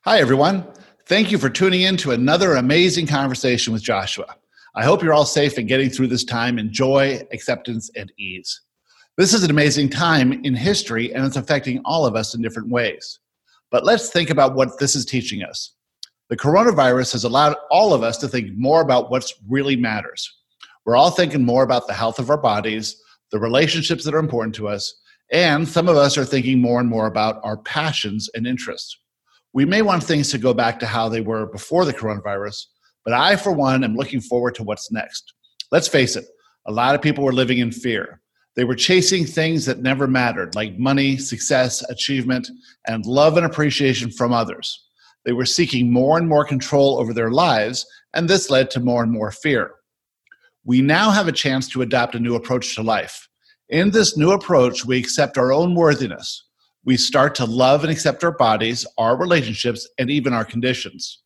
Hi, everyone. Thank you for tuning in to another amazing conversation with Joshua. I hope you're all safe and getting through this time in joy, acceptance, and ease. This is an amazing time in history, and it's affecting all of us in different ways. But let's think about what this is teaching us. The coronavirus has allowed all of us to think more about what really matters. We're all thinking more about the health of our bodies, the relationships that are important to us, and some of us are thinking more and more about our passions and interests. We may want things to go back to how they were before the coronavirus, but I, for one, am looking forward to what's next. Let's face it, a lot of people were living in fear. They were chasing things that never mattered, like money, success, achievement, and love and appreciation from others. They were seeking more and more control over their lives, and this led to more and more fear. We now have a chance to adopt a new approach to life. In this new approach, we accept our own worthiness. We start to love and accept our bodies, our relationships, and even our conditions.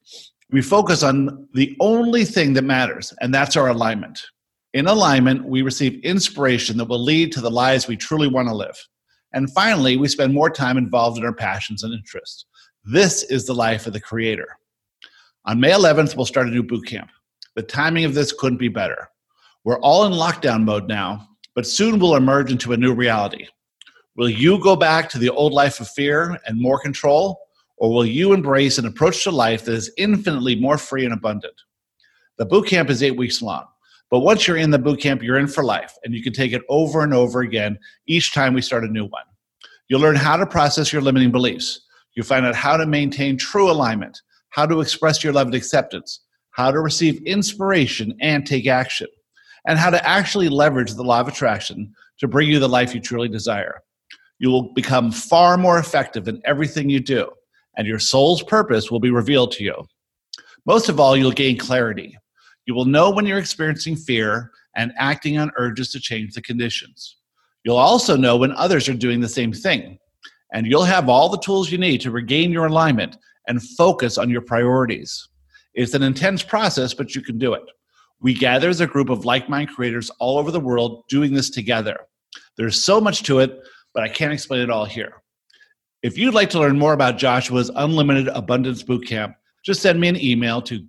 We focus on the only thing that matters, and that's our alignment. In alignment, we receive inspiration that will lead to the lives we truly want to live. And finally, we spend more time involved in our passions and interests. This is the life of the Creator. On May 11th, we'll start a new boot camp. The timing of this couldn't be better. We're all in lockdown mode now, but soon we'll emerge into a new reality. Will you go back to the old life of fear and more control, or will you embrace an approach to life that is infinitely more free and abundant? The boot camp is 8 weeks long, but once you're in the boot camp, you're in for life, and you can take it over and over again each time we start a new one. You'll learn how to process your limiting beliefs. You'll find out how to maintain true alignment, how to express your love and acceptance, how to receive inspiration and take action, and how to actually leverage the law of attraction to bring you the life you truly desire. You will become far more effective in everything you do, and your soul's purpose will be revealed to you. Most of all, you'll gain clarity. You will know when you're experiencing fear and acting on urges to change the conditions. You'll also know when others are doing the same thing, and you'll have all the tools you need to regain your alignment and focus on your priorities. It's an intense process, but you can do it. We gather as a group of like-minded creators all over the world doing this together. There's so much to it, but I can't explain it all here. If you'd like to learn more about Joshua's Unlimited Abundance Bootcamp, just send me an email to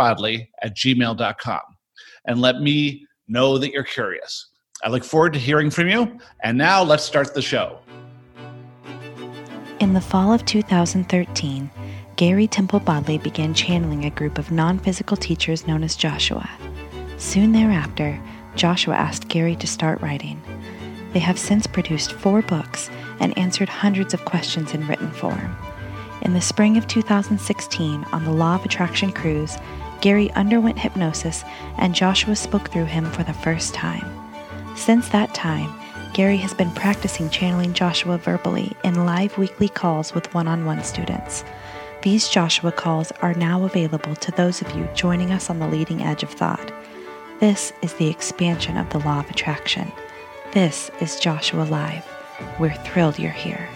garybodley@gmail.com and let me know that you're curious. I look forward to hearing from you, and now let's start the show. In the fall of 2013, Gary Temple Bodley began channeling a group of non-physical teachers known as Joshua. Soon thereafter, Joshua asked Gary to start writing. They have since produced 4 books and answered hundreds of questions in written form. In the spring of 2016, on the Law of Attraction cruise, Gary underwent hypnosis and Joshua spoke through him for the first time. Since that time, Gary has been practicing channeling Joshua verbally in live weekly calls with one-on-one students. These Joshua calls are now available to those of you joining us on the leading edge of thought. This is the expansion of the Law of Attraction. This is Joshua Live. We're thrilled you're here.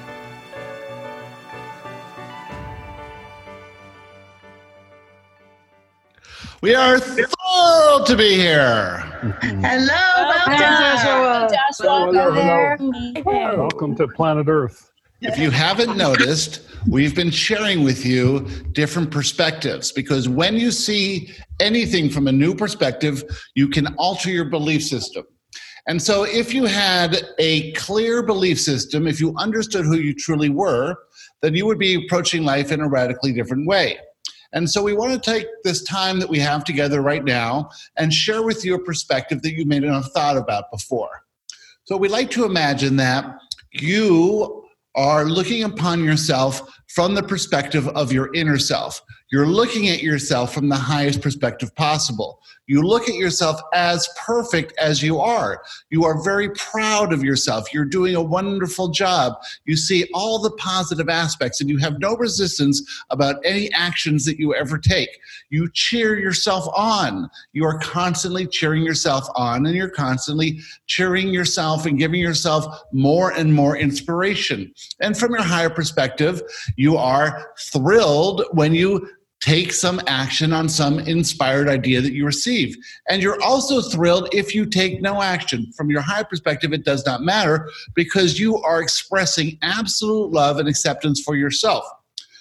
We are thrilled to be here. Hello, welcome. Joshua. Welcome to planet Earth. If you haven't noticed, we've been sharing with you different perspectives, because when you see anything from a new perspective, you can alter your belief system. And so if you had a clear belief system, if you understood who you truly were, then you would be approaching life in a radically different way. And so we want to take this time that we have together right now and share with you a perspective that you may not have thought about before. So we'd like to imagine that you are looking upon yourself from the perspective of your inner self. You're looking at yourself from the highest perspective possible. You look at yourself as perfect as you are. You are very proud of yourself. You're doing a wonderful job. You see all the positive aspects, and you have no resistance about any actions that you ever take. You cheer yourself on. You are constantly cheering yourself on, and you're constantly cheering yourself and giving yourself more and more inspiration. And from your higher perspective, you are thrilled when you take some action on some inspired idea that you receive. And you're also thrilled if you take no action. From your high perspective, it does not matter, because you are expressing absolute love and acceptance for yourself.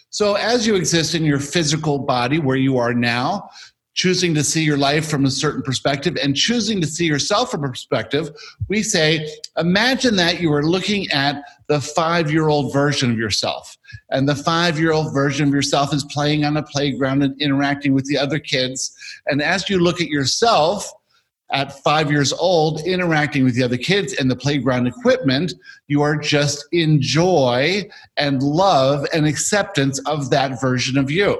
So as you exist in your physical body where you are now, choosing to see your life from a certain perspective and choosing to see yourself from a perspective, we say, imagine that you are looking at the 5-year-old version of yourself. And the 5-year-old version of yourself is playing on a playground and interacting with the other kids. And as you look at yourself at 5 years old, interacting with the other kids and the playground equipment, you are just in joy and love and acceptance of that version of you.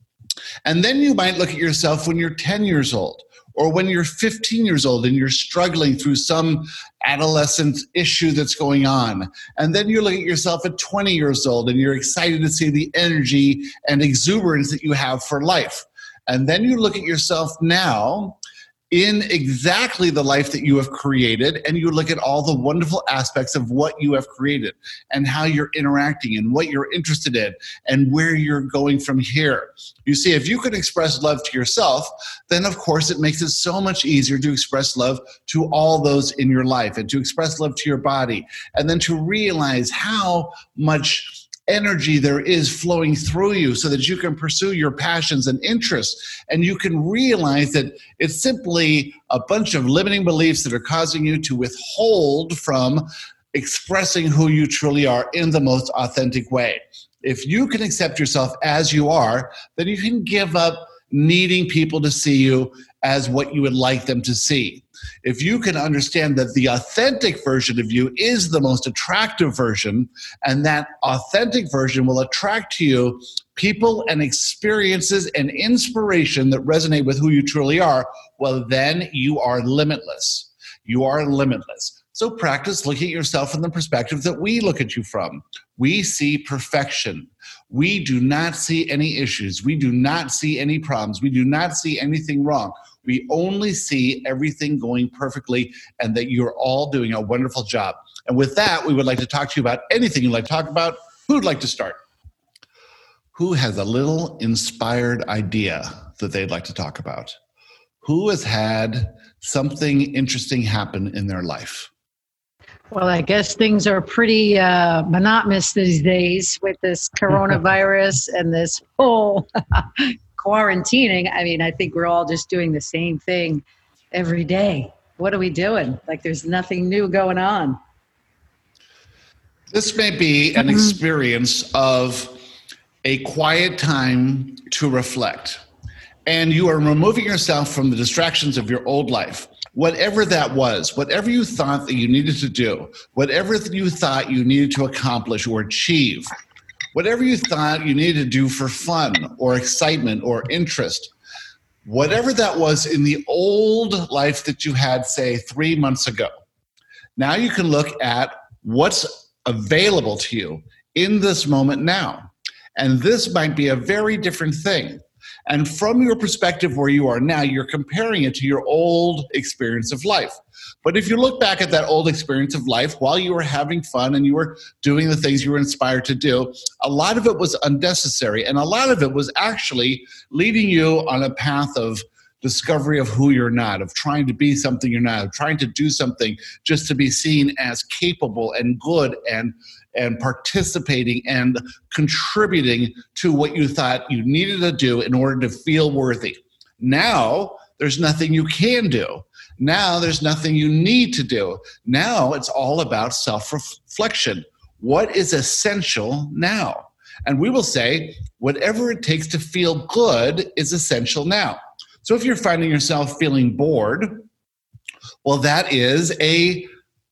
And then you might look at yourself when you're 10 years old or when you're 15 years old and you're struggling through some adolescent issue that's going on. And then you look at yourself at 20 years old and you're excited to see the energy and exuberance that you have for life. And then you look at yourself now in exactly the life that you have created, and you look at all the wonderful aspects of what you have created and how you're interacting and what you're interested in and where you're going from here. You see, if you can express love to yourself, then of course it makes it so much easier to express love to all those in your life and to express love to your body, and then to realize how much energy there is flowing through you so that you can pursue your passions and interests, and you can realize that it's simply a bunch of limiting beliefs that are causing you to withhold from expressing who you truly are in the most authentic way. If you can accept yourself as you are, then you can give up needing people to see you as what you would like them to see. If you can understand that the authentic version of you is the most attractive version, and that authentic version will attract to you people and experiences and inspiration that resonate with who you truly are, well, then you are limitless. You are limitless. So practice looking at yourself from the perspective that we look at you from. We see perfection. We do not see any issues. We do not see any problems. We do not see anything wrong. We only see everything going perfectly and that you're all doing a wonderful job. And with that, we would like to talk to you about anything you'd like to talk about. Who'd like to start? Who has a little inspired idea that they'd like to talk about? Who has had something interesting happen in their life? Well, I guess things are pretty monotonous these days with this coronavirus and this whole quarantining. I mean, I think we're all just doing the same thing every day. What are we doing? Like there's nothing new going on. This may be an experience of a quiet time to reflect. And you are removing yourself from the distractions of your old life. Whatever that was, whatever you thought that you needed to do, whatever you thought you needed to accomplish or achieve, whatever you thought you needed to do for fun or excitement or interest, whatever that was in the old life that you had, say, 3 months ago, now you can look at what's available to you in this moment now. And this might be a very different thing. And from your perspective where you are now, you're comparing it to your old experience of life. But if you look back at that old experience of life while you were having fun and you were doing the things you were inspired to do, a lot of it was unnecessary. And a lot of it was actually leading you on a path of discovery of who you're not, of trying to be something you're not, of trying to do something just to be seen as capable and good and participating and contributing to what you thought you needed to do in order to feel worthy. Now, there's nothing you can do. Now, there's nothing you need to do. Now, it's all about self-reflection. What is essential now? And we will say, whatever it takes to feel good is essential now. So if you're finding yourself feeling bored, well, that is a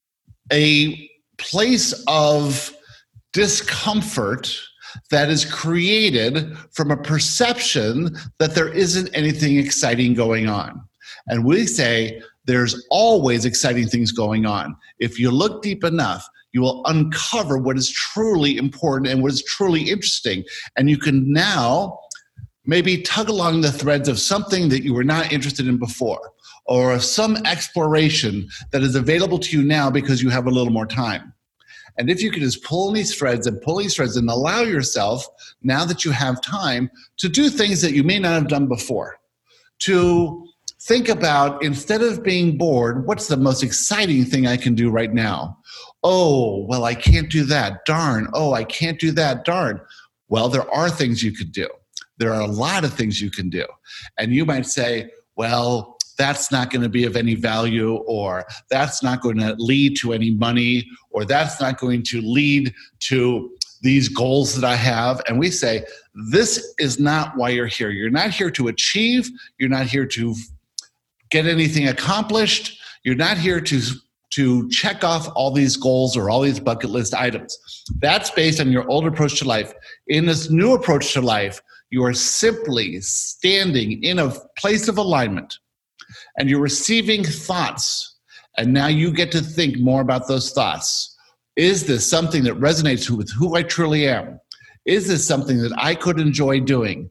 place of discomfort that is created from a perception that there isn't anything exciting going on. And we say there's always exciting things going on. If you look deep enough, you will uncover what is truly important and what is truly interesting. And you can now maybe tug along the threads of something that you were not interested in before, or of some exploration that is available to you now because you have a little more time. And if you can just pull these threads and allow yourself, now that you have time, to do things that you may not have done before, to think about, instead of being bored, what's the most exciting thing I can do right now? Oh, well, I can't do that. Darn. Oh, I can't do that. Darn. Well, there are things you could do. There are a lot of things you can do. And you might say, well, that's not going to be of any value, or that's not going to lead to any money, or that's not going to lead to these goals that I have. And we say, this is not why you're here. You're not here to achieve. You're not here to get anything accomplished. You're not here to check off all these goals or all these bucket list items. That's based on your old approach to life. In this new approach to life, you are simply standing in a place of alignment, and you're receiving thoughts. And now you get to think more about those thoughts. Is this something that resonates with who I truly am? Is this something that I could enjoy doing?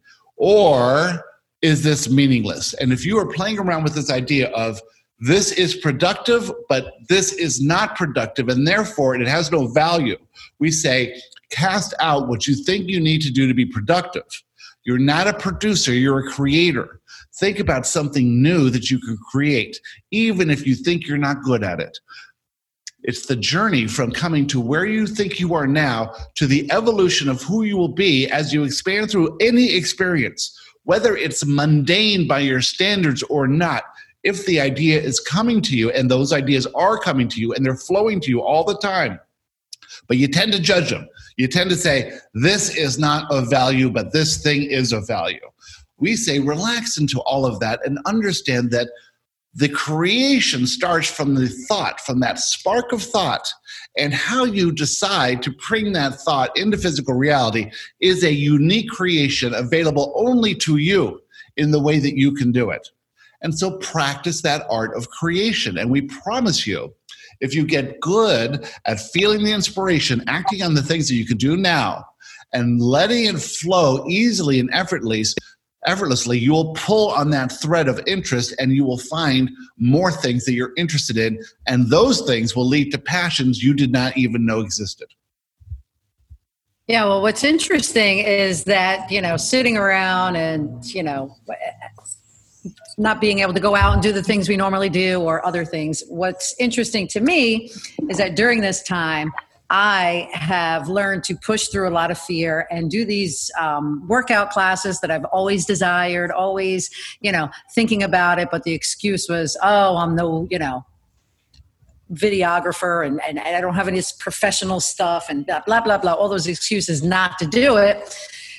Or is this meaningless? And if you are playing around with this idea of this is productive, but this is not productive, and therefore it has no value, we say, cast out what you think you need to do to be productive. You're not a producer, you're a creator. Think about something new that you can create, even if you think you're not good at it. It's the journey from coming to where you think you are now to the evolution of who you will be as you expand through any experience, whether it's mundane by your standards or not. If the idea is coming to you, and those ideas are coming to you, and they're flowing to you all the time, but you tend to judge them. You tend to say, this is not of value, but this thing is of value. We say, relax into all of that and understand that the creation starts from the thought, from that spark of thought, and how you decide to bring that thought into physical reality is a unique creation available only to you in the way that you can do it. And so practice that art of creation. And we promise you, if you get good at feeling the inspiration, acting on the things that you can do now, and letting it flow easily and effortlessly, you will pull on that thread of interest, and you will find more things that you're interested in. And those things will lead to passions you did not even know existed. Yeah, well, what's interesting is that, sitting around and, not being able to go out and do the things we normally do or other things. What's interesting to me is that during this time, I have learned to push through a lot of fear and do these workout classes that I've always desired, always, thinking about it. But the excuse was, I'm no, videographer and I don't have any professional stuff and blah, blah, blah, all those excuses not to do it.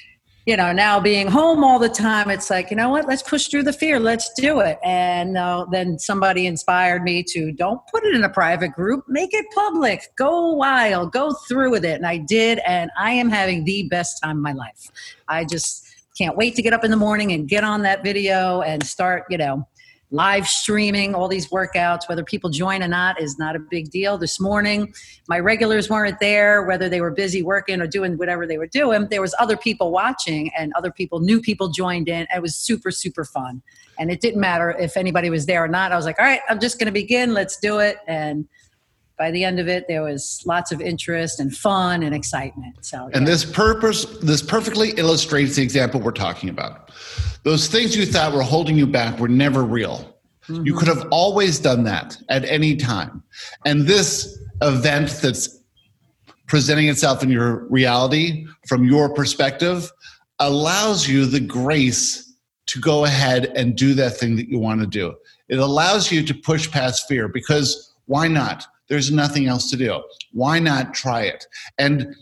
Now being home all the time, it's like, you know what, let's push through the fear. Let's do it. And then somebody inspired me to don't put it in a private group, make it public, go wild, go through with it. And I did. And I am having the best time of my life. I just can't wait to get up in the morning and get on that video and start, live streaming all these workouts. Whether people join or not is not a big deal. This morning, my regulars weren't there, whether they were busy working or doing whatever they were doing. There was other people watching, and new people joined in. It was super, super fun. And it didn't matter if anybody was there or not. I was like, all right, I'm just going to begin. Let's do it. And by the end of it, there was lots of interest and fun and excitement. So, and this perfectly illustrates the example we're talking about. Those things you thought were holding you back were never real. Mm-hmm. You could have always done that at any time. And this event that's presenting itself in your reality from your perspective allows you the grace to go ahead and do that thing that you want to do. It allows you to push past fear, because why not? There's nothing else to do. Why not try it? And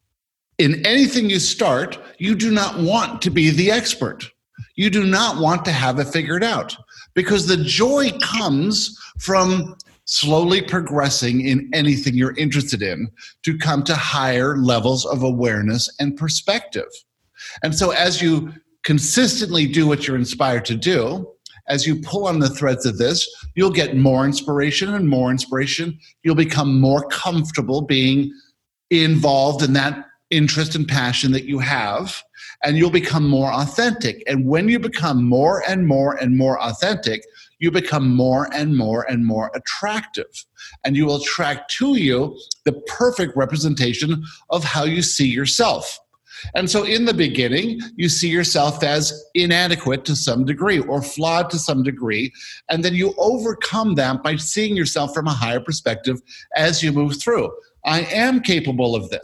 in anything you start, you do not want to be the expert. You do not want to have it figured out, because the joy comes from slowly progressing in anything you're interested in to come to higher levels of awareness and perspective. And so as you consistently do what you're inspired to do, as you pull on the threads of this, you'll get more inspiration and more inspiration. You'll become more comfortable being involved in that interest and passion that you have, and you'll become more authentic. And when you become more and more and more authentic, you become more and more and more attractive. And you will attract to you the perfect representation of how you see yourself. And so in the beginning, you see yourself as inadequate to some degree or flawed to some degree. And then you overcome that by seeing yourself from a higher perspective as you move through. I am capable of this.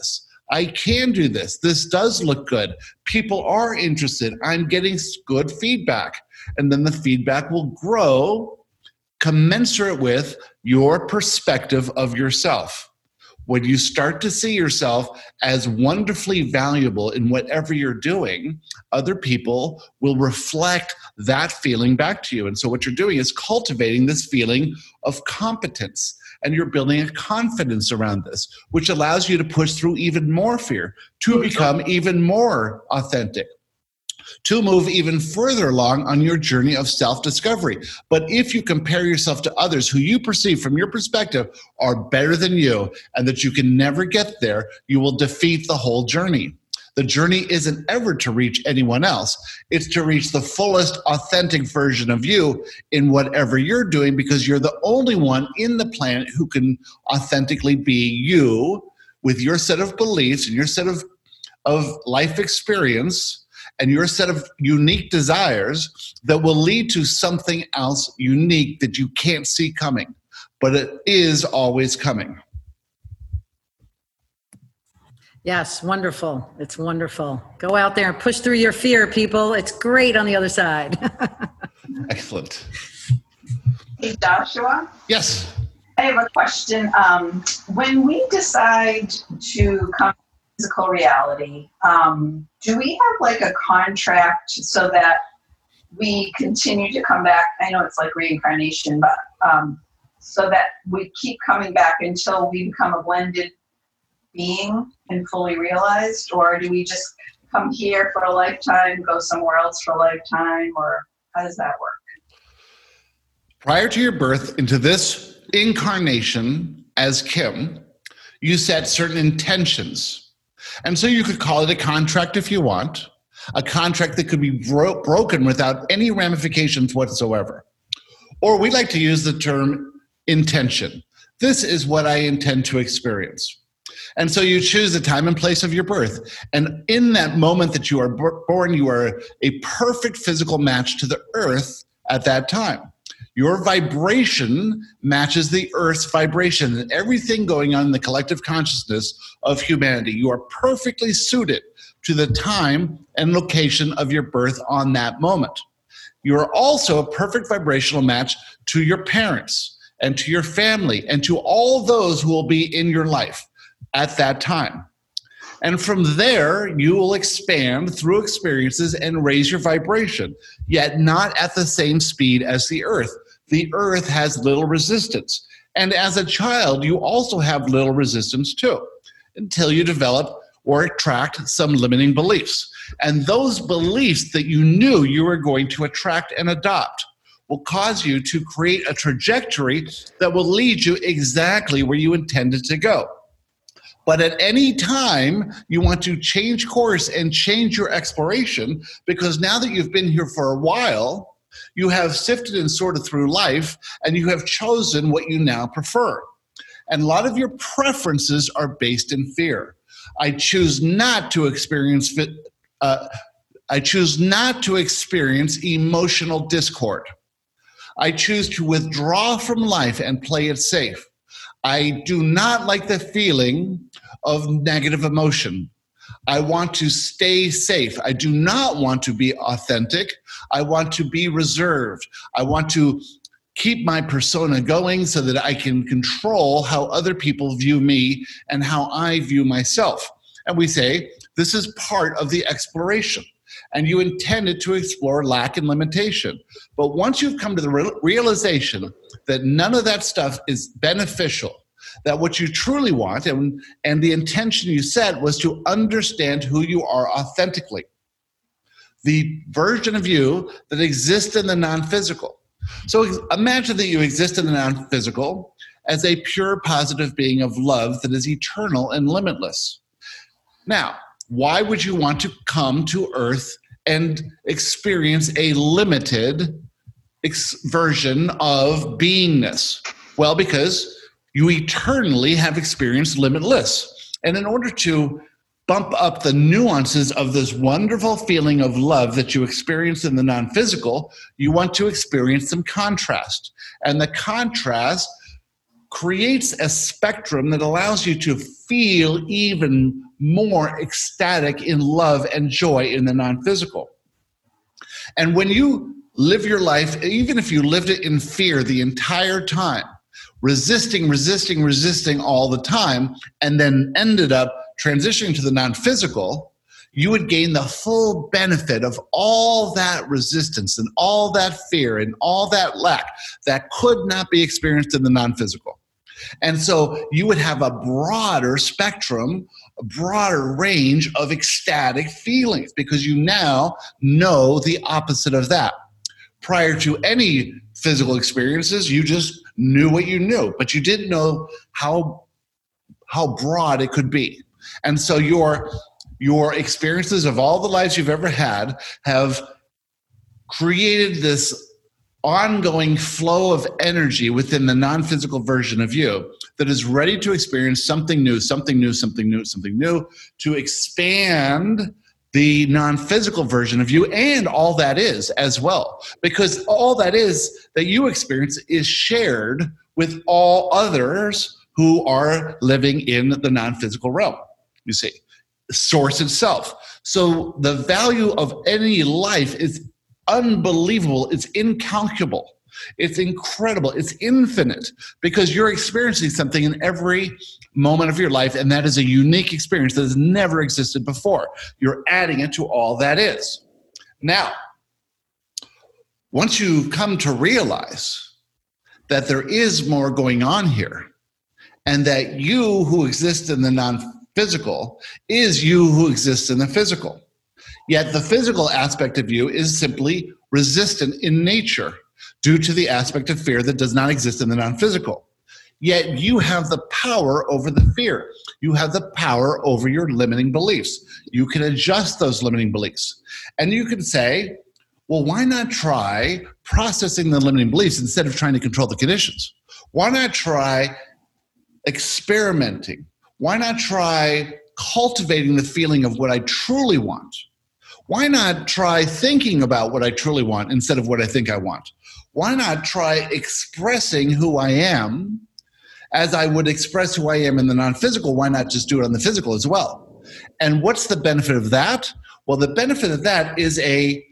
I can do this. This does look good. People are interested. I'm getting good feedback. And then the feedback will grow commensurate with your perspective of yourself. When you start to see yourself as wonderfully valuable in whatever you're doing, other people will reflect that feeling back to you. And so what you're doing is cultivating this feeling of competence. And you're building a confidence around this, which allows you to push through even more fear, to become even more authentic, to move even further along on your journey of self-discovery. But if you compare yourself to others who you perceive from your perspective are better than you and that you can never get there, you will defeat the whole journey. The journey isn't ever to reach anyone else. It's to reach the fullest authentic version of you in whatever you're doing, because you're the only one in the planet who can authentically be you with your set of beliefs and your set of life experience and your set of unique desires that will lead to something else unique that you can't see coming, but it is always coming. Yes, wonderful. It's wonderful. Go out there and push through your fear, people. It's great on the other side. Excellent. Hey, Joshua? Yes. I have a question. When we decide to come to physical reality, do we have like a contract so that we continue to come back? I know it's like reincarnation, but so that we keep coming back until we become a blended being and fully realized? Or do we just come here for a lifetime, go somewhere else for a lifetime, or how does that work? Prior to your birth into this incarnation as Kim, you set certain intentions. And so you could call it a contract if you want, a contract that could be broken without any ramifications whatsoever. Or we like to use the term intention. This is what I intend to experience. And so you choose the time and place of your birth. And in that moment that you are born, you are a perfect physical match to the earth at that time. Your vibration matches the earth's vibration and everything going on in the collective consciousness of humanity. You are perfectly suited to the time and location of your birth on that moment. You are also a perfect vibrational match to your parents and to your family and to all those who will be in your life at that time. And from there, you will expand through experiences and raise your vibration, yet not at the same speed as the earth. The earth has little resistance. And as a child, you also have little resistance too, until you develop or attract some limiting beliefs. And those beliefs that you knew you were going to attract and adopt will cause you to create a trajectory that will lead you exactly where you intended to go. But at any time, you want to change course and change your exploration, because now that you've been here for a while, you have sifted and sorted through life, and you have chosen what you now prefer. And a lot of your preferences are based in fear. I choose not to experience emotional discord. I choose to withdraw from life and play it safe. I do not like the feeling of negative emotion. I want to stay safe. I do not want to be authentic. I want to be reserved. I want to keep my persona going so that I can control how other people view me and how I view myself. And we say, this is part of the exploration. And you intended to explore lack and limitation. But once you've come to the realization that none of that stuff is beneficial, that what you truly want and the intention you set was to understand who you are authentically, the version of you that exists in the non-physical. So imagine that you exist in the non-physical as a pure positive being of love that is eternal and limitless. Now, why would you want to come to Earth and experience a limited version of beingness? Well, because you eternally have experienced limitless. And in order to bump up the nuances of this wonderful feeling of love that you experience in the non-physical, you want to experience some contrast. And the contrast creates a spectrum that allows you to feel even more ecstatic in love and joy in the non-physical. And when you live your life, even if you lived it in fear the entire time, resisting all the time, and then ended up transitioning to the non-physical, you would gain the full benefit of all that resistance and all that fear and all that lack that could not be experienced in the non-physical. And so you would have a broader spectrum, a broader range of ecstatic feelings because you now know the opposite of that. Prior to any physical experiences, you just knew what you knew, but you didn't know how broad it could be. And so your experiences of all the lives you've ever had have created this ongoing flow of energy within the non-physical version of you that is ready to experience something new, to expand the non-physical version of you and all that is as well. Because all that is that you experience is shared with all others who are living in the non-physical realm, you see. Source itself. So the value of any life is unbelievable. It's incalculable. It's incredible. It's infinite because you're experiencing something in every moment of your life, and that is a unique experience that has never existed before. You're adding it to all that is. Now, once you've come to realize that there is more going on here, and that you who exist in the non-physical is you who exists in the physical. Yet the physical aspect of you is simply resistant in nature due to the aspect of fear that does not exist in the non-physical. Yet you have the power over the fear. You have the power over your limiting beliefs. You can adjust those limiting beliefs. And you can say, well, why not try processing the limiting beliefs instead of trying to control the conditions? Why not try experimenting? Why not try cultivating the feeling of what I truly want? Why not try thinking about what I truly want instead of what I think I want? Why not try expressing who I am as I would express who I am in the non-physical? Why not just do it on the physical as well? And what's the benefit of that? Well, the benefit of that is a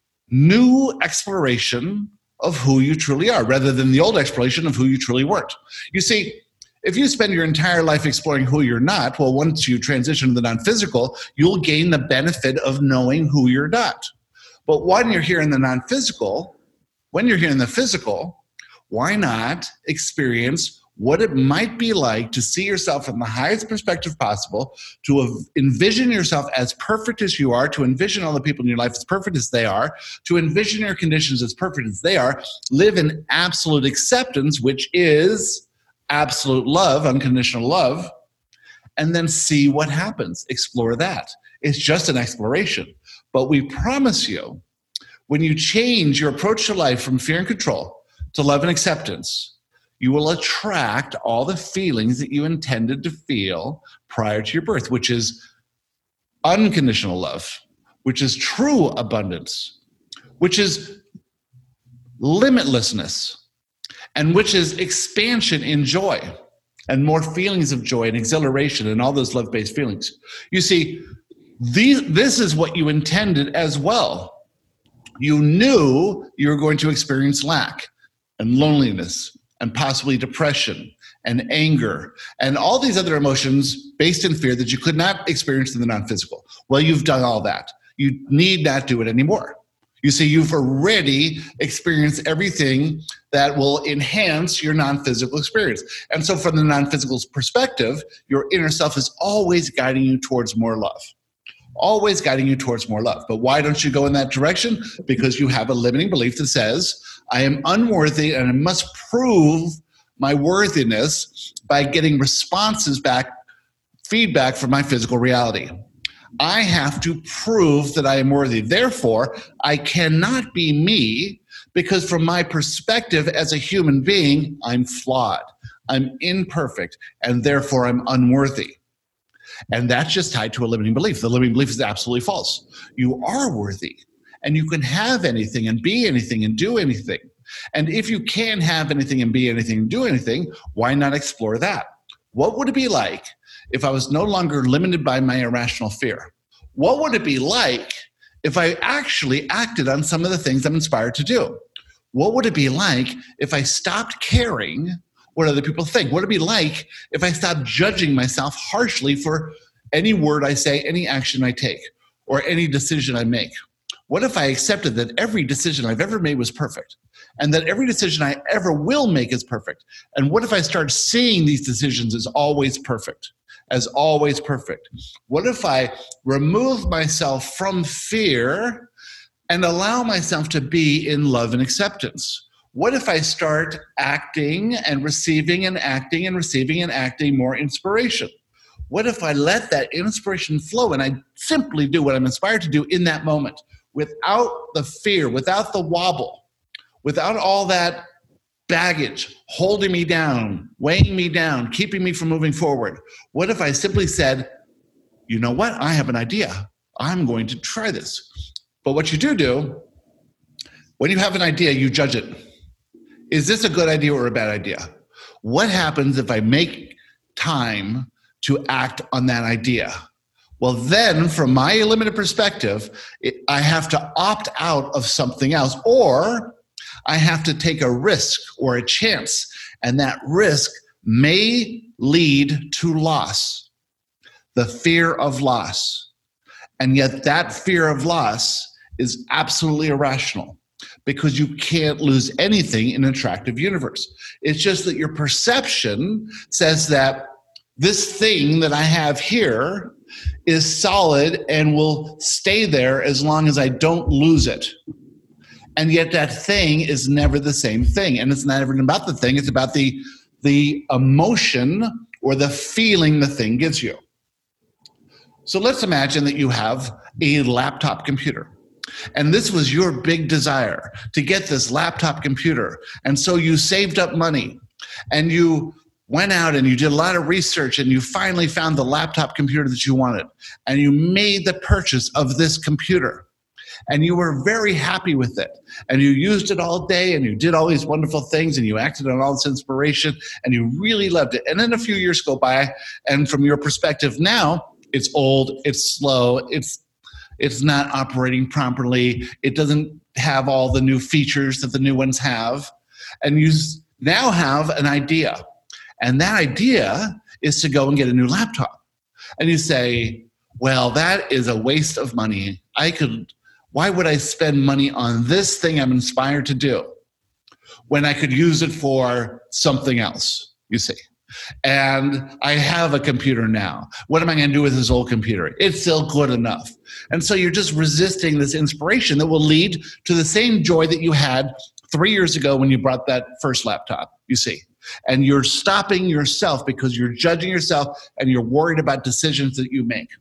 new exploration of who you truly are rather than the old exploration of who you truly weren't. You see, if you spend your entire life exploring who you're not, well, once you transition to the non-physical, you'll gain the benefit of knowing who you're not. But when you're here in the non-physical, when you're here in the physical, why not experience what it might be like to see yourself from the highest perspective possible, to envision yourself as perfect as you are, to envision all the people in your life as perfect as they are, to envision your conditions as perfect as they are, live in absolute acceptance, which is absolute love, unconditional love, and then see what happens. Explore that. It's just an exploration. But we promise you, when you change your approach to life from fear and control to love and acceptance, you will attract all the feelings that you intended to feel prior to your birth, which is unconditional love, which is true abundance, which is limitlessness, and which is expansion in joy and more feelings of joy and exhilaration and all those love-based feelings. You see, this is what you intended as well. You knew you were going to experience lack and loneliness and possibly depression and anger and all these other emotions based in fear that you could not experience in the non-physical. Well, you've done all that. You need not do it anymore. You see, you've already experienced everything that will enhance your non-physical experience. And so from the non-physical perspective, your inner self is always guiding you towards more love. Always guiding you towards more love. But why don't you go in that direction? Because you have a limiting belief that says, I am unworthy and I must prove my worthiness by getting responses back, feedback from my physical reality. I have to prove that I am worthy. Therefore, I cannot be me because from my perspective as a human being, I'm flawed, I'm imperfect, and therefore I'm unworthy. And that's just tied to a limiting belief. The limiting belief is absolutely false. You are worthy, and you can have anything and be anything and do anything. And if you can have anything and be anything and do anything, why not explore that? What would it be like if I was no longer limited by my irrational fear? What would it be like if I actually acted on some of the things I'm inspired to do? What would it be like if I stopped caring what other people think? What would it be like if I stopped judging myself harshly for any word I say, any action I take, or any decision I make? What if I accepted that every decision I've ever made was perfect, and that every decision I ever will make is perfect? And what if I start seeing these decisions as always perfect, as always perfect? What if I remove myself from fear and allow myself to be in love and acceptance? What if I start acting and receiving and acting and receiving and acting more inspiration? What if I let that inspiration flow and I simply do what I'm inspired to do in that moment, without the fear, without the wobble, without all that baggage holding me down, weighing me down, keeping me from moving forward? What if I simply said, you know what, I have an idea. I'm going to try this. But what you do, when you have an idea, you judge it. Is this a good idea or a bad idea? What happens if I make time to act on that idea? Well, then from my limited perspective, I have to opt out of something else, or I have to take a risk or a chance, and that risk may lead to loss, the fear of loss. And yet that fear of loss is absolutely irrational, because you can't lose anything in an attractive universe. It's just that your perception says that this thing that I have here is solid and will stay there as long as I don't lose it. And yet that thing is never the same thing. And it's not even about the thing, it's about the emotion or the feeling the thing gives you. So let's imagine that you have a laptop computer. And this was your big desire, to get this laptop computer. And so you saved up money and you went out and you did a lot of research and you finally found the laptop computer that you wanted. And you made the purchase of this computer. And you were very happy with it. And you used it all day and you did all these wonderful things and you acted on all this inspiration and you really loved it. And then a few years go by, and from your perspective now, it's old, it's slow, it's not operating properly, it doesn't have all the new features that the new ones have. And you now have an idea. And that idea is to go and get a new laptop. And you say, well, that is a waste of money. Why would I spend money on this thing I'm inspired to do when I could use it for something else, you see? And I have a computer now. What am I going to do with this old computer? It's still good enough. And so you're just resisting this inspiration that will lead to the same joy that you had 3 years ago when you bought that first laptop, you see. And you're stopping yourself because you're judging yourself and you're worried about decisions that you make.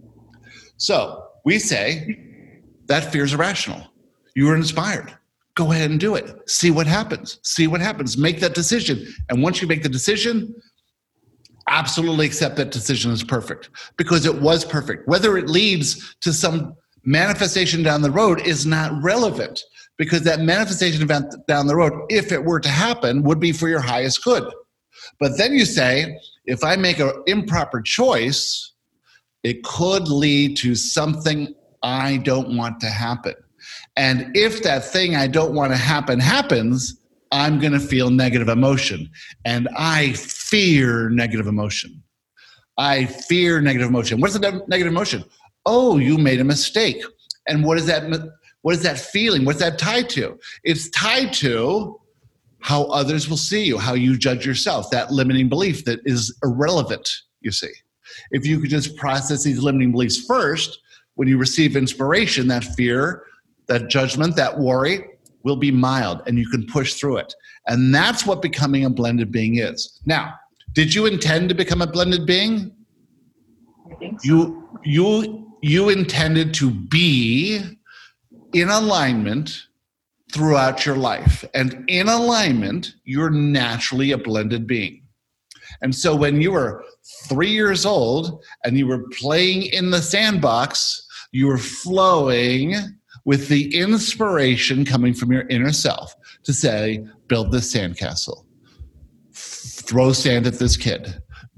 So we say that fear is irrational. You were inspired. Go ahead and do it. See what happens. See what happens. Make that decision. And once you make the decision, absolutely accept that decision is perfect, because it was perfect. Whether it leads to some manifestation down the road is not relevant, because that manifestation event down the road, if it were to happen, would be for your highest good. But then you say, if I make an improper choice, it could lead to something I don't want to happen. And if that thing I don't want to happen happens, I'm going to feel negative emotion. And I fear negative emotion. I fear negative emotion. What's the negative emotion? Oh, you made a mistake. And what is that feeling? What's that tied to? It's tied to how others will see you, how you judge yourself, that limiting belief that is irrelevant, you see. If you could just process these limiting beliefs first, when you receive inspiration, that fear, that judgment, that worry will be mild and you can push through it. And that's what becoming a blended being is. Now, did you intend to become a blended being? I think so. You intended to be in alignment throughout your life. And in alignment, you're naturally a blended being. And so when you were 3 years old and you were playing in the sandbox, you were flowing with the inspiration coming from your inner self to say, build this sandcastle, throw sand at this kid,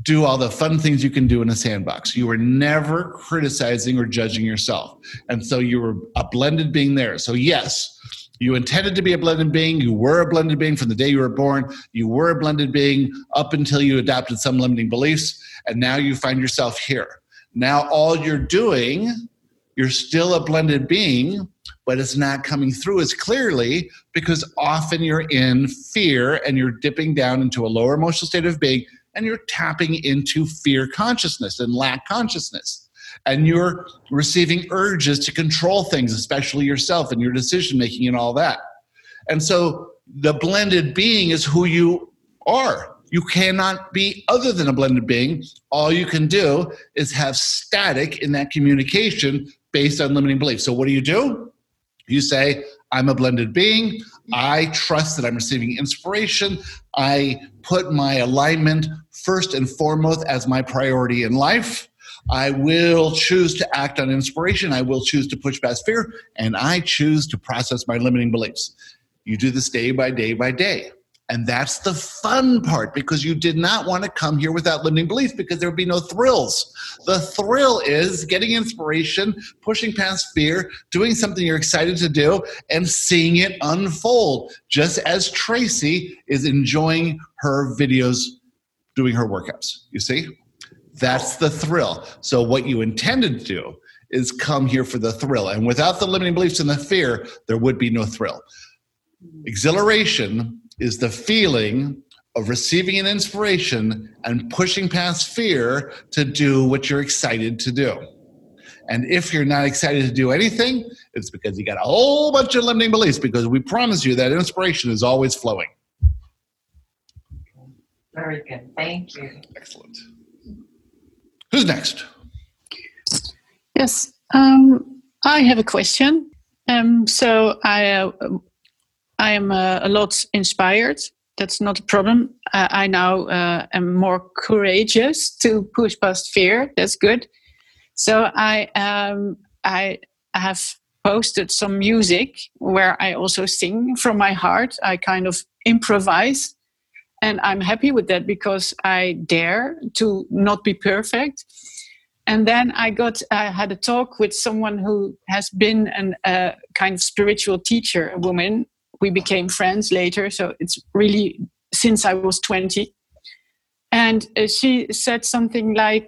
do all the fun things you can do in a sandbox. You were never criticizing or judging yourself. And so you were a blended being there. So yes, you intended to be a blended being. You were a blended being from the day you were born. You were a blended being up until you adopted some limiting beliefs. And now you find yourself here. Now all you're doing, you're still a blended being, but it's not coming through as clearly because often you're in fear and you're dipping down into a lower emotional state of being and you're tapping into fear consciousness and lack consciousness. And you're receiving urges to control things, especially yourself and your decision making and all that. And so the blended being is who you are. You cannot be other than a blended being. All you can do is have static in that communication based on limiting beliefs. So what do? You say, I'm a blended being. I trust that I'm receiving inspiration. I put my alignment first and foremost as my priority in life. I will choose to act on inspiration. I will choose to push past fear. And I choose to process my limiting beliefs. You do this day by day by day. And that's the fun part, because you did not want to come here without limiting beliefs, because there would be no thrills. The thrill is getting inspiration, pushing past fear, doing something you're excited to do, and seeing it unfold, just as Tracy is enjoying her videos doing her workouts. You see? That's the thrill. So what you intended to do is come here for the thrill. And without the limiting beliefs and the fear, there would be no thrill. Exhilaration is the feeling of receiving an inspiration and pushing past fear to do what you're excited to do. And if you're not excited to do anything, it's because you got a whole bunch of limiting beliefs, because we promise you that inspiration is always flowing. Very good. Thank you. Excellent. Who's next? Yes, I have a question. So I am a lot inspired. That's not a problem. I now am more courageous to push past fear. That's good. So I have posted some music where I also sing from my heart. I kind of improvise. And I'm happy with that, because I dare to not be perfect. And then I had a talk with someone who has been a kind of spiritual teacher, a woman. We became friends later, so it's really since I was 20. And she said something like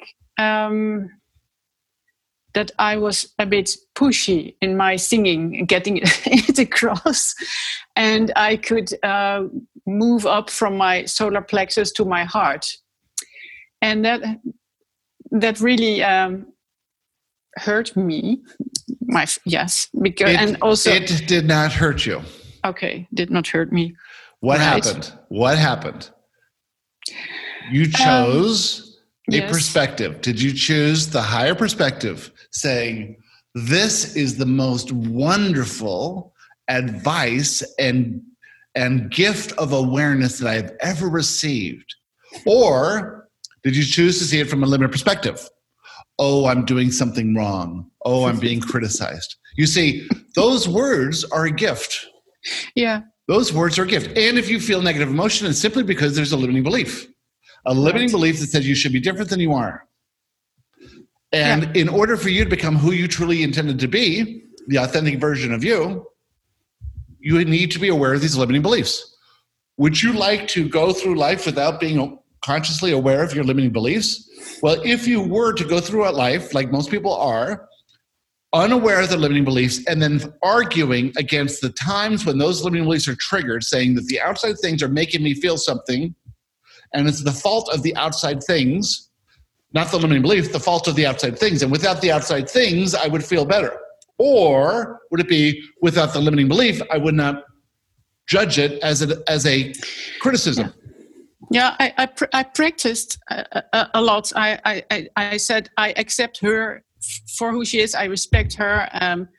that I was a bit pushy in my singing, getting it across. And I could move up from my solar plexus to my heart. And that really hurt me. Because and also it did not hurt you. Okay, did not hurt me. What happened? What happened? You chose a perspective. Did you choose the higher perspective, saying, this is the most wonderful advice and gift of awareness that I've ever received? Or did you choose to see it from a limited perspective? Oh, I'm doing something wrong. Oh, I'm being criticized. You see, those words are a gift. Yeah. Those words are a gift. And if you feel negative emotion, it's simply because there's a limiting belief. A limiting belief that says you should be different than you are. And in order for you to become who you truly intended to be, the authentic version of you, you need to be aware of these limiting beliefs. Would you like to go through life without being consciously aware of your limiting beliefs? Well, if you were to go throughout life, like most people are, unaware of the limiting beliefs, and then arguing against the times when those limiting beliefs are triggered, saying that the outside things are making me feel something, and it's the fault of the outside things, not the limiting belief, the fault of the outside things. And without the outside things, I would feel better. Or would it be without the limiting belief, I would not judge it as a criticism? Yeah, I practiced a lot. I said I accept her for who she is. I respect her.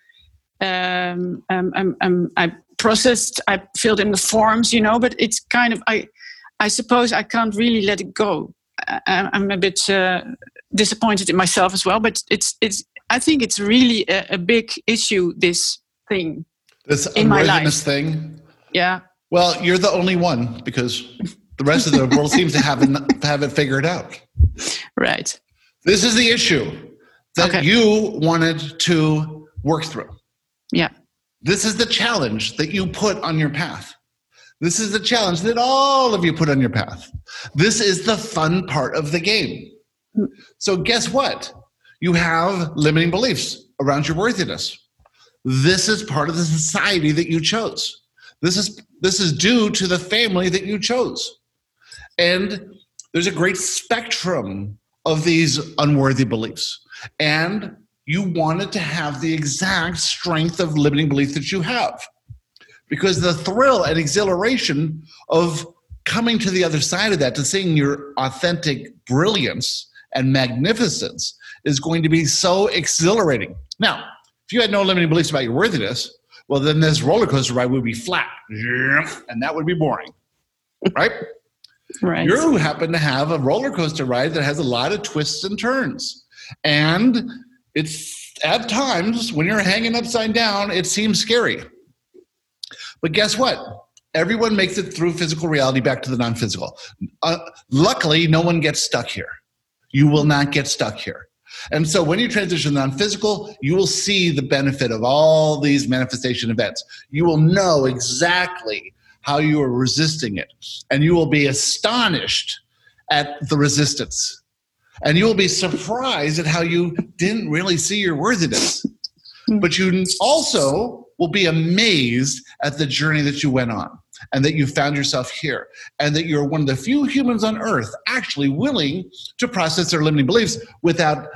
I processed. I filled in the forms, but it's kind of I suppose I can't really let it go. I'm a bit disappointed in myself as well. But it's. I think it's really a big issue. This thing. This in my life thing. Yeah. Well, you're the only one, because the rest of the world seems to have it figured out. Right. This is the issue that you wanted to work through. Yeah. This is the challenge that you put on your path. This is the challenge that all of you put on your path. This is the fun part of the game. So guess what? You have limiting beliefs around your worthiness. This is part of the society that you chose. This is due to the family that you chose. And there's a great spectrum of these unworthy beliefs. And you wanted to have the exact strength of limiting belief that you have. Because the thrill and exhilaration of coming to the other side of that, to seeing your authentic brilliance and magnificence, is going to be so exhilarating. Now, if you had no limiting beliefs about your worthiness, well, then this roller coaster ride would be flat, and that would be boring, right? Right. You happen to have a roller coaster ride that has a lot of twists and turns. And it's at times when you're hanging upside down, it seems scary. But guess what? Everyone makes it through physical reality back to the non-physical. Luckily, no one gets stuck here. You will not get stuck here. And so when you transition to non-physical, you will see the benefit of all these manifestation events. You will know exactly how you are resisting it. And you will be astonished at the resistance. And you will be surprised at how you didn't really see your worthiness. But you also will be amazed at the journey that you went on, and that you found yourself here, and that you're one of the few humans on earth actually willing to process their limiting beliefs without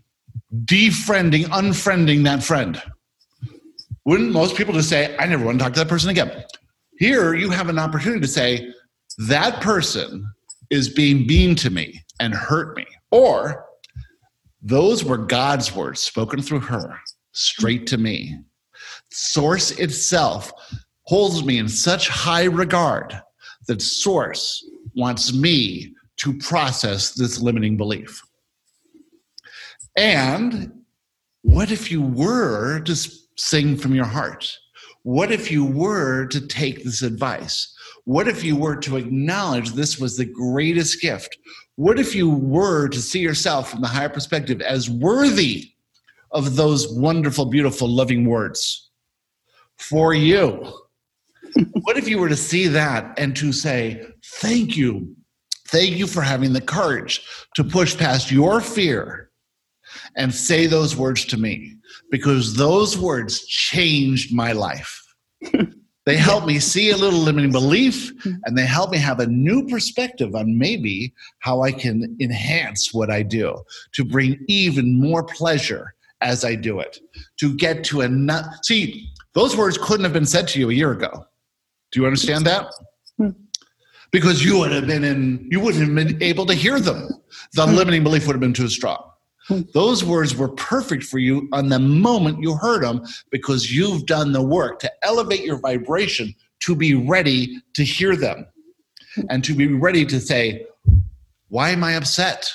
unfriending that friend. Wouldn't most people just say, I never want to talk to that person again? Here you have an opportunity to say, that person is being mean to me and hurt me. Or those were God's words spoken through her straight to me. Source itself holds me in such high regard that Source wants me to process this limiting belief. And what if you were to sing from your heart? What if you were to take this advice? What if you were to acknowledge this was the greatest gift? What if you were to see yourself from the higher perspective as worthy of those wonderful, beautiful, loving words for you? What if you were to see that and to say, thank you. Thank you for having the courage to push past your fear and say those words to me, because those words changed my life. They helped me see a little limiting belief, and they helped me have a new perspective on maybe how I can enhance what I do to bring even more pleasure as I do it, to get to another. See, those words couldn't have been said to you a year ago. Do you understand that? Because you wouldn't have been able to hear them. The limiting belief would have been too strong. Those words were perfect for you on the moment you heard them, because you've done the work to elevate your vibration to be ready to hear them and to be ready to say, why am I upset?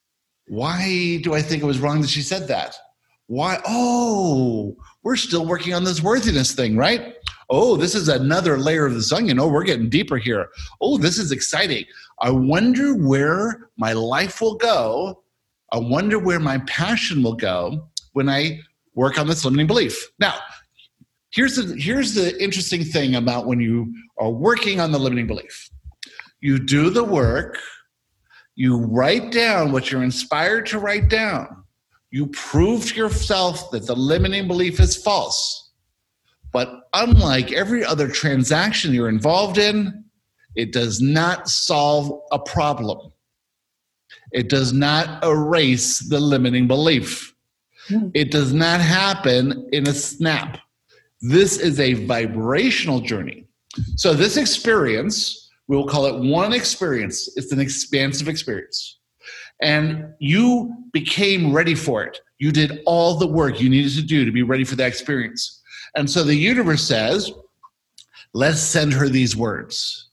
Why do I think it was wrong that she said that? Why? Oh, we're still working on this worthiness thing, right? Oh, this is another layer of the onion. Oh, we're getting deeper here. Oh, this is exciting. I wonder where my life will go. I wonder where my passion will go when I work on this limiting belief. Now, here's the interesting thing about when you are working on the limiting belief. You do the work. You write down what you're inspired to write down. You prove to yourself that the limiting belief is false. But unlike every other transaction you're involved in, it does not solve a problem. It does not erase the limiting belief. It does not happen in a snap. This is a vibrational journey. So this experience, we'll call it one experience. It's an expansive experience. And you became ready for it. You did all the work you needed to do to be ready for that experience. And so the universe says, let's send her these words.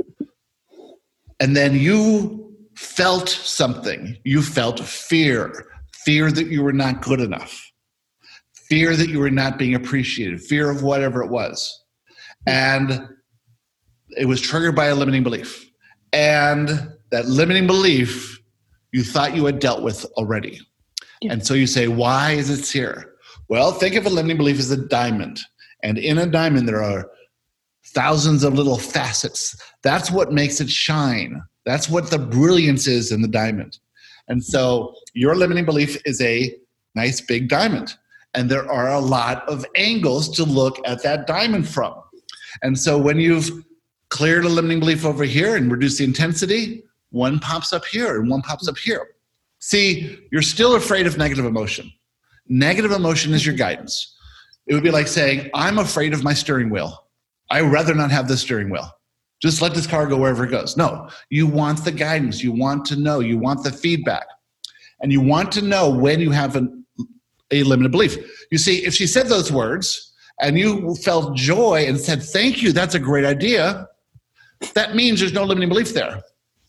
And then you felt something. You felt fear that you were not good enough, fear that you were not being appreciated, fear of whatever it was. And it was triggered by a limiting belief. And that limiting belief you thought you had dealt with already. Yeah. And so you say, why is it here? Well, think of a limiting belief as a diamond. And in a diamond, there are thousands of little facets. That's what makes it shine. That's what the brilliance is in the diamond. And so your limiting belief is a nice big diamond. And there are a lot of angles to look at that diamond from. And so when you've cleared a limiting belief over here and reduced the intensity, one pops up here and one pops up here. See, you're still afraid of negative emotion. Negative emotion is your guidance. It would be like saying, I'm afraid of my steering wheel. I'd rather not have the steering wheel. Just let this car go wherever it goes. No, you want the guidance. You want to know. You want the feedback. And you want to know when you have a limited belief. You see, if she said those words and you felt joy and said, thank you, that's a great idea, that means there's no limiting belief there.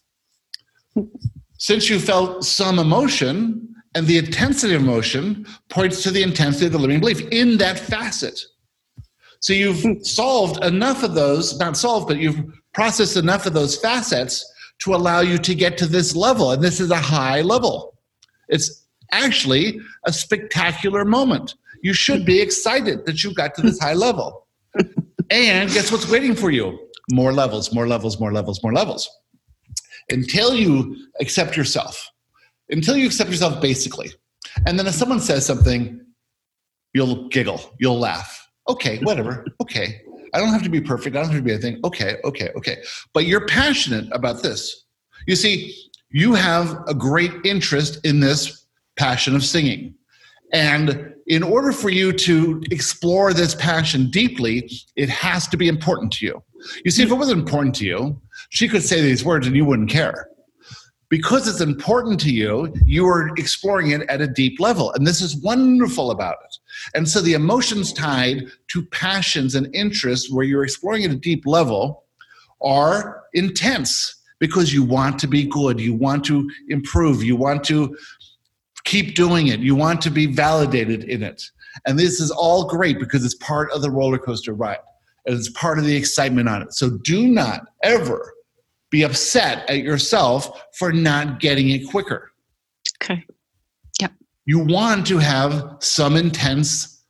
Since you felt some emotion, and the intensity of emotion points to the intensity of the limiting belief in that facet. So you've solved enough of those, not solved, but you've processed enough of those facets to allow you to get to this level. And this is a high level. It's actually a spectacular moment. You should be excited that you got to this high level. And guess what's waiting for you? More levels, more levels, more levels, more levels. Until you accept yourself. Until you accept yourself basically. And then if someone says something, you'll giggle, you'll laugh. Okay, whatever, okay. I don't have to be perfect, I don't have to be anything. Okay. But you're passionate about this. You see, you have a great interest in this passion of singing. And in order for you to explore this passion deeply, it has to be important to you. You see, if it wasn't important to you, she could say these words and you wouldn't care. Because it's important to you, you are exploring it at a deep level. And this is wonderful about it. And so the emotions tied to passions and interests where you're exploring at a deep level are intense because you want to be good. You want to improve. You want to keep doing it. You want to be validated in it. And this is all great because it's part of the roller coaster ride. And it's part of the excitement on it. So do not ever be upset at yourself for not getting it quicker. Okay. Yeah. You want to have some intense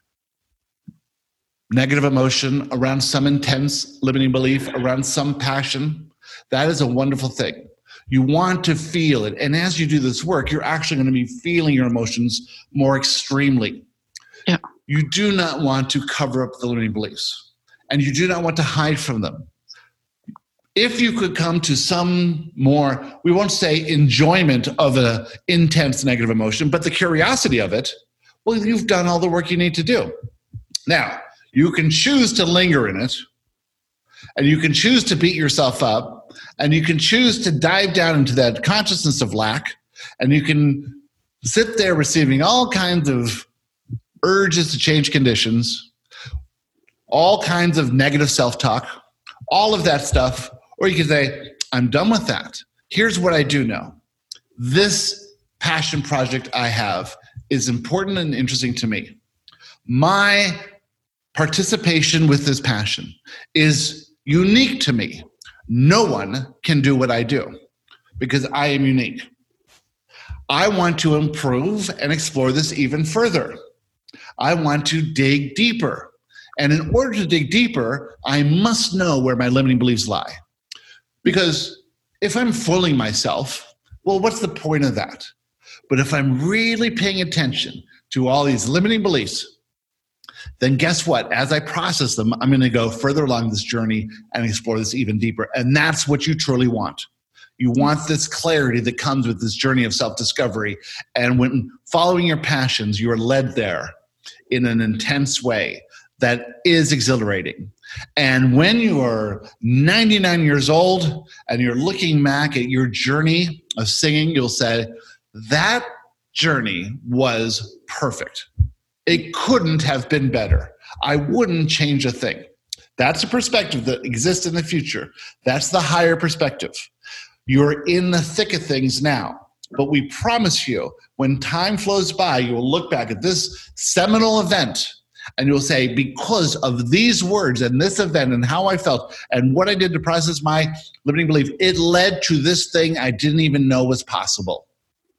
negative emotion around some intense limiting belief, around some passion. That is a wonderful thing. You want to feel it. And as you do this work, you're actually going to be feeling your emotions more extremely. Yeah. You do not want to cover up the limiting beliefs. And you do not want to hide from them. If you could come to some more, we won't say enjoyment of an intense negative emotion, but the curiosity of it, well, you've done all the work you need to do. Now, you can choose to linger in it, and you can choose to beat yourself up, and you can choose to dive down into that consciousness of lack, and you can sit there receiving all kinds of urges to change conditions, all kinds of negative self-talk, all of that stuff. Or you can say, I'm done with that. Here's what I do know. This passion project I have is important and interesting to me. My participation with this passion is unique to me. No one can do what I do because I am unique. I want to improve and explore this even further. I want to dig deeper. And in order to dig deeper, I must know where my limiting beliefs lie. Because if I'm fooling myself, well, what's the point of that? But if I'm really paying attention to all these limiting beliefs, then guess what? As I process them, I'm going to go further along this journey and explore this even deeper. And that's what you truly want. You want this clarity that comes with this journey of self-discovery. And when following your passions, you are led there in an intense way that is exhilarating. And when you are 99 years old and you're looking back at your journey of singing, you'll say, that journey was perfect. It couldn't have been better. I wouldn't change a thing. That's a perspective that exists in the future. That's the higher perspective. You're in the thick of things now. But we promise you, when time flows by, you will look back at this seminal event and you'll say, because of these words and this event and how I felt and what I did to process my limiting belief, it led to this thing I didn't even know was possible.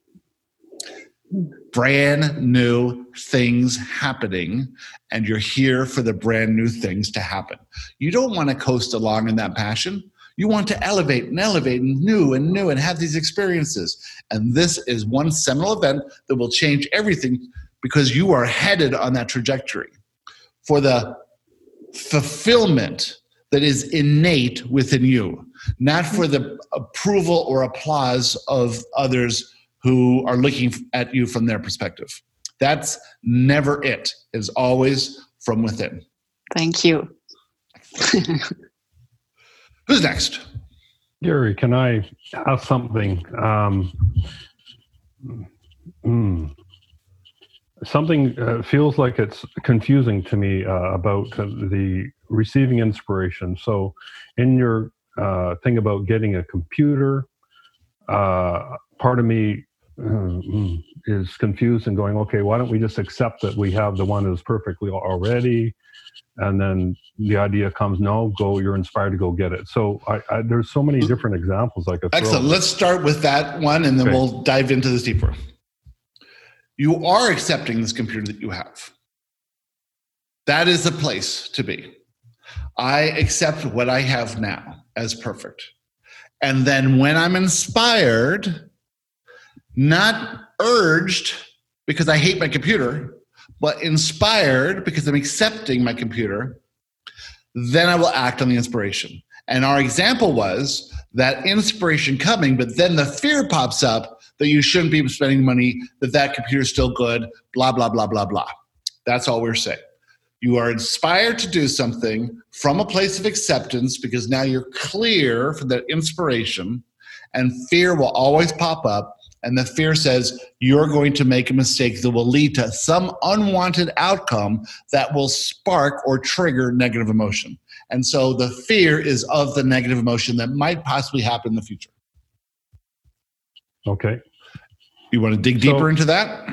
brand new things happening, and you're here for the brand new things to happen. You don't want to coast along in that passion. You want to elevate and new and have these experiences. And this is one seminal event that will change everything because you are headed on that trajectory for the fulfillment that is innate within you, not for the approval or applause of others who are looking at you from their perspective. That's never it. It's always from within. Thank you. Who's next? Gary, can I ask something? Something feels like it's confusing to me about the receiving inspiration. So in your thing about getting a computer, part of me is confused and going, okay, why don't we just accept that we have the one that's perfectly already? And then the idea comes, no, go, you're inspired to go get it. So there's so many different examples I could throw. Excellent. Let's start with that one, and then we'll dive into this deeper. You are accepting this computer that you have. That is the place to be. I accept what I have now as perfect. And then when I'm inspired, not urged because I hate my computer, but inspired because I'm accepting my computer, then I will act on the inspiration. And our example was that inspiration coming, but then the fear pops up that you shouldn't be spending money, that computer is still good, blah, blah, blah, blah, blah. That's all we're saying. You are inspired to do something from a place of acceptance because now you're clear for that inspiration, and fear will always pop up. And the fear says you're going to make a mistake that will lead to some unwanted outcome that will spark or trigger negative emotion. And so the fear is of the negative emotion that might possibly happen in the future. Okay. You want to dig deeper into that?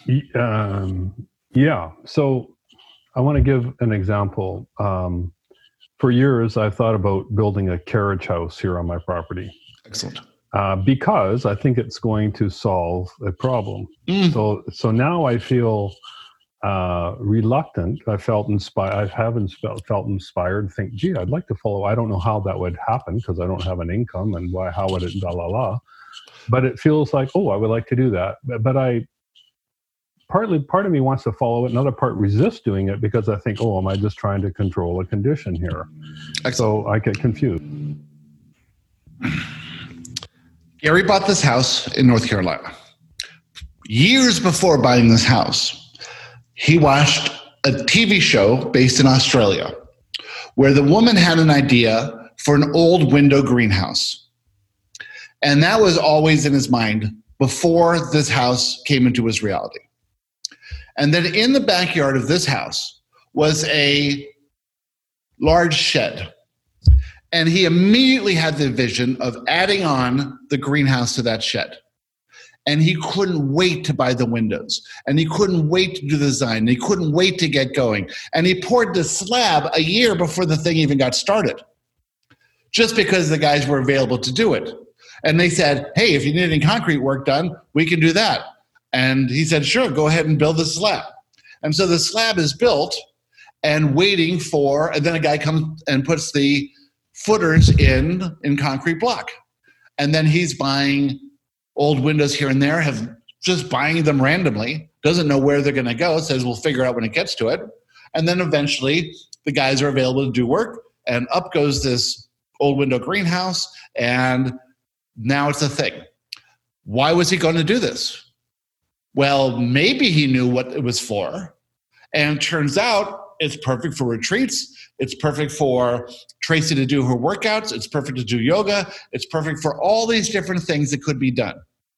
Yeah. So I want to give an example. For years, I've thought about building a carriage house here on my property. Excellent. Because I think it's going to solve a problem. So now I feel reluctant. I felt inspired. I haven't felt inspired to think, gee, I'd like to follow. I don't know how that would happen because I don't have an income, and how would it, But it feels like, oh, I would like to do that. But part of me wants to follow it. Another part resists doing it because I think, oh, am I just trying to control a condition here? Excellent. So I get confused. Gary bought this house in North Carolina. Years before buying this house, he watched a TV show based in Australia where the woman had an idea for an old window greenhouse. And that was always in his mind before this house came into his reality. And then in the backyard of this house was a large shed. And he immediately had the vision of adding on the greenhouse to that shed. And he couldn't wait to buy the windows. And he couldn't wait to do the design. And he couldn't wait to get going. And he poured the slab a year before the thing even got started, just because the guys were available to do it. And they said, hey, if you need any concrete work done, we can do that. And he said, sure, go ahead and build the slab. And so the slab is built and waiting for, and then a guy comes and puts the footers in concrete block. And then he's buying old windows here and there, just buying them randomly, doesn't know where they're going to go, says we'll figure out when it gets to it. And then eventually the guys are available to do work, and up goes this old window greenhouse, and now it's a thing. Why was he going to do this? Well, maybe he knew what it was for, and it turns out it's perfect for retreats. It's perfect for Tracy to do her workouts. It's perfect to do yoga. It's perfect for all these different things that could be done.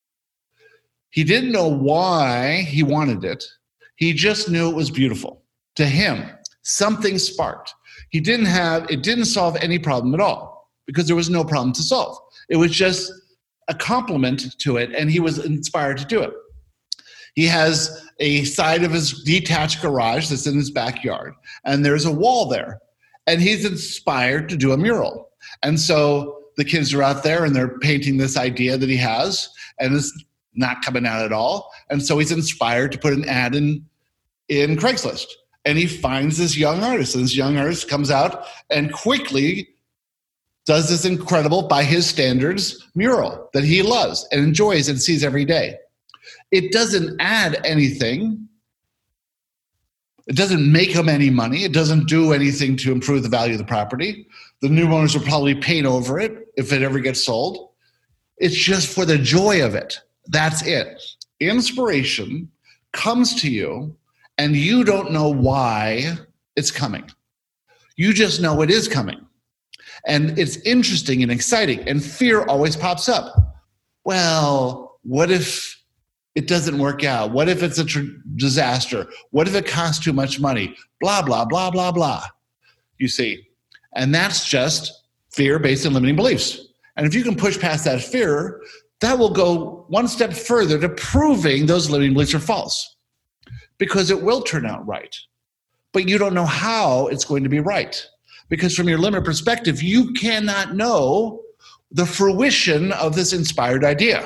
He didn't know why he wanted it. He just knew it was beautiful. To him, something sparked. It didn't solve any problem at all because there was no problem to solve. It was just a complement to it, and he was inspired to do it. He has a side of his detached garage that's in his backyard, and there's a wall there, and he's inspired to do a mural. And so the kids are out there and they're painting this idea that he has, and this not coming out at all. And so he's inspired to put an ad in Craigslist. And he finds this young artist, and this young artist comes out and quickly does this incredible, by his standards, mural that he loves and enjoys and sees every day. It doesn't add anything. It doesn't make him any money. It doesn't do anything to improve the value of the property. The new owners will probably paint over it if it ever gets sold. It's just for the joy of it. That's it. Inspiration comes to you, and you don't know why it's coming. You just know it is coming. And it's interesting and exciting, and fear always pops up. Well, what if it doesn't work out? What if it's a disaster? What if it costs too much money? Blah, blah, blah, blah, blah. You see, and that's just fear based on limiting beliefs. And if you can push past that fear, that will go one step further to proving those limiting beliefs are false, because it will turn out right. But you don't know how it's going to be right, because from your limited perspective, you cannot know the fruition of this inspired idea.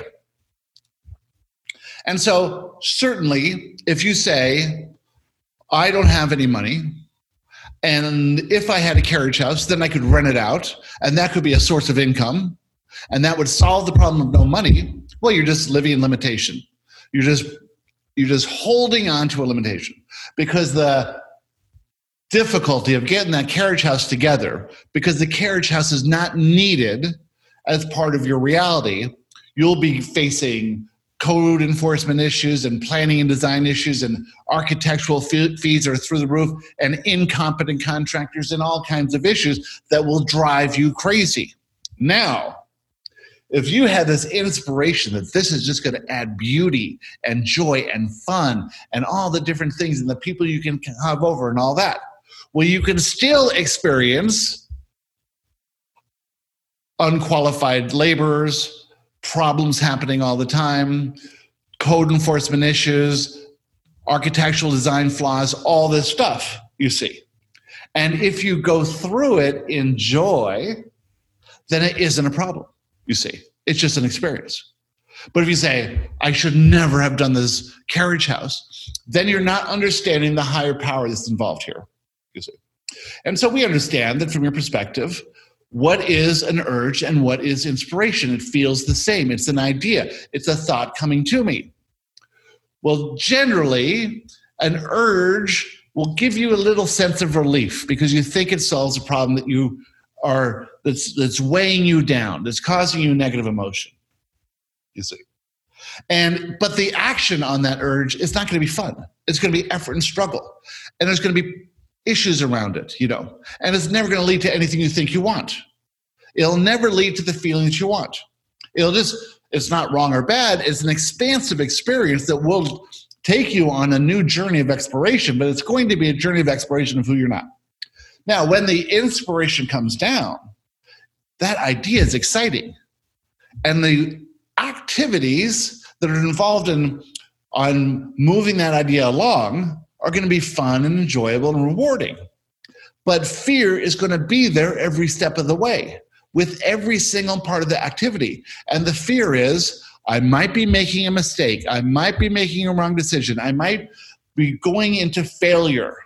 And so certainly, if you say, I don't have any money, and if I had a carriage house, then I could rent it out, and that could be a source of income, and that would solve the problem of no money, well, you're just living in limitation. You're just holding on to a limitation, because the difficulty of getting that carriage house together, because the carriage house is not needed as part of your reality, you'll be facing code enforcement issues and planning and design issues, and architectural fees are through the roof, and incompetent contractors, and all kinds of issues that will drive you crazy. Now, if you had this inspiration that this is just going to add beauty and joy and fun and all the different things and the people you can have over and all that, well, you can still experience unqualified laborers, problems happening all the time, code enforcement issues, architectural design flaws, all this stuff, you see. And if you go through it in joy, then it isn't a problem, you see. It's just an experience. But if you say, I should never have done this carriage house, then you're not understanding the higher power that's involved here, you see. And so we understand that from your perspective, what is an urge and what is inspiration? It feels the same. It's an idea. It's a thought coming to me. Well, generally, an urge will give you a little sense of relief because you think it solves a problem that you are that's weighing you down, that's causing you negative emotion. You see. But the action on that urge is not going to be fun. It's going to be effort and struggle. And there's going to be issues around it, you know. And it's never going to lead to anything you think you want. It'll never lead to the feelings you want. It's not wrong or bad. It's an expansive experience that will take you on a new journey of exploration, but it's going to be a journey of exploration of who you're not. Now, when the inspiration comes down, that idea is exciting. And the activities that are involved on moving that idea along are going to be fun and enjoyable and rewarding. But fear is going to be there every step of the way with every single part of the activity. And the fear is, I might be making a mistake. I might be making a wrong decision. I might be going into failure.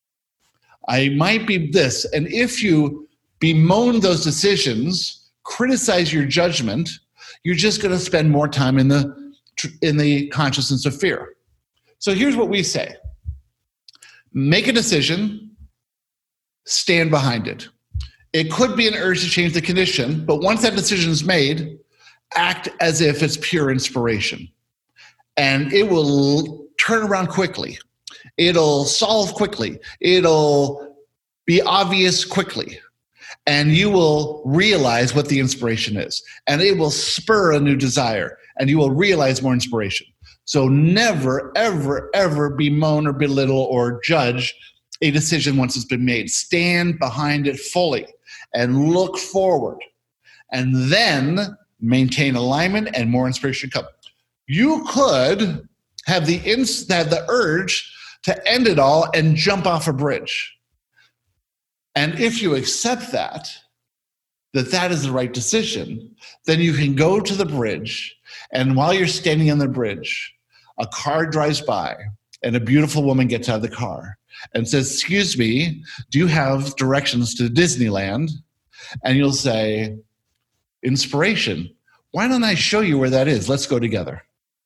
I might be this. And if you bemoan those decisions, criticize your judgment, you're just going to spend more time in the consciousness of fear. So here's what we say. Make a decision, stand behind it. It could be an urge to change the condition, but once that decision is made, act as if it's pure inspiration. And it will turn around quickly. It'll solve quickly. It'll be obvious quickly. And you will realize what the inspiration is. And it will spur a new desire. And you will realize more inspiration. So never, ever, ever bemoan or belittle or judge a decision once it's been made. Stand behind it fully and look forward. And then maintain alignment and more inspiration come. You could have the urge to end it all and jump off a bridge. And if you accept that, that is the right decision, then you can go to the bridge, and while you're standing on the bridge, a car drives by and a beautiful woman gets out of the car and says, "Excuse me, do you have directions to Disneyland?" And you'll say, "Inspiration. Why don't I show you where that is? Let's go together."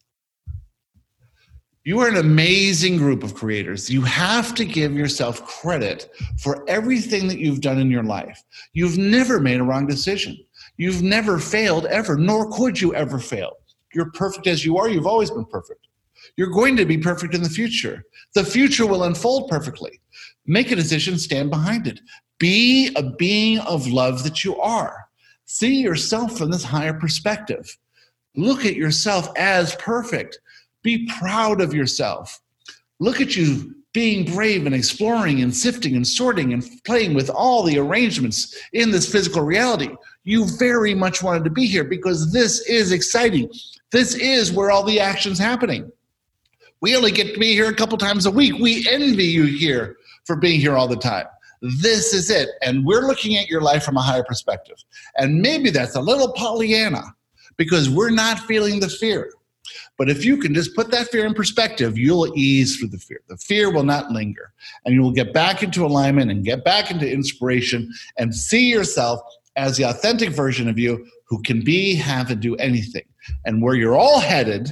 You are an amazing group of creators. You have to give yourself credit for everything that you've done in your life. You've never made a wrong decision. You've never failed ever, nor could you ever fail. You're perfect as you are. You've always been perfect. You're going to be perfect in the future. The future will unfold perfectly. Make a decision, stand behind it. Be a being of love that you are. See yourself from this higher perspective. Look at yourself as perfect. Be proud of yourself. Look at you being brave and exploring and sifting and sorting and playing with all the arrangements in this physical reality. You very much wanted to be here because this is exciting. This is where all the action's happening. We only get to be here a couple times a week. We envy you here for being here all the time. This is it. And we're looking at your life from a higher perspective. And maybe that's a little Pollyanna because we're not feeling the fear. But if you can just put that fear in perspective, you'll ease through the fear. The fear will not linger. And you will get back into alignment and get back into inspiration and see yourself as the authentic version of you who can be, have, and do anything. And where you're all headed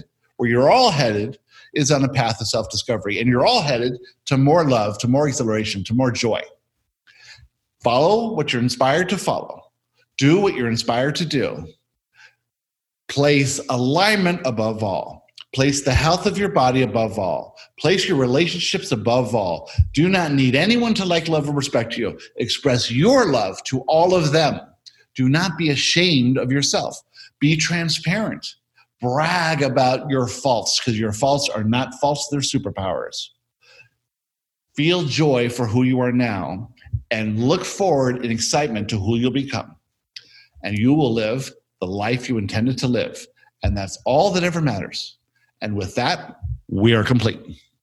is on a path of self-discovery. And you're all headed to more love, to more exhilaration, to more joy. Follow what you're inspired to follow. Do what you're inspired to do. Place alignment above all. Place the health of your body above all. Place your relationships above all. Do not need anyone to like, love, or respect you. Express your love to all of them. Do not be ashamed of yourself. Be transparent. Brag about your faults because your faults are not faults, they're superpowers. Feel joy for who you are now and look forward in excitement to who you'll become. And you will live the life you intended to live. And that's all that ever matters. And with that, we are complete.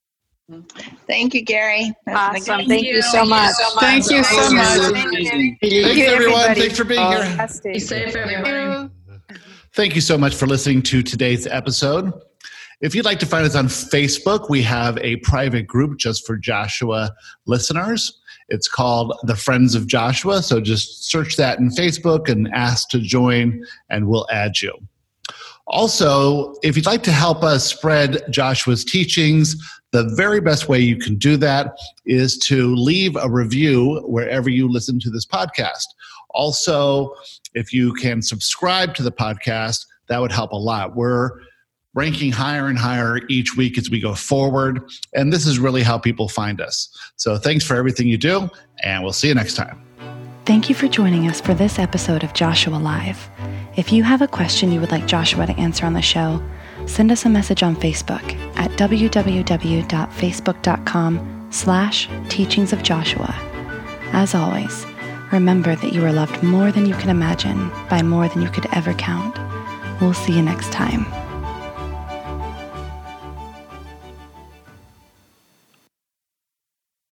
Thank you, Gary. Awesome. Thank you so much. Thank you so much. Thanks, everyone. Thanks for being here. Be safe, everybody. Thank you so much for listening to today's episode. If you'd like to find us on Facebook, we have a private group just for Joshua listeners. It's called The Friends of Joshua. So just search that in Facebook and ask to join, and we'll add you. Also, if you'd like to help us spread Joshua's teachings, the very best way you can do that is to leave a review wherever you listen to this podcast. Also, if you can subscribe to the podcast, that would help a lot. We're ranking higher and higher each week as we go forward, and this is really how people find us. So thanks for everything you do, and we'll see you next time. Thank you for joining us for this episode of Joshua Live. If you have a question you would like Joshua to answer on the show, send us a message on Facebook at www.facebook.com/teachingsofjoshua. As always, remember that you are loved more than you can imagine by more than you could ever count. We'll see you next time.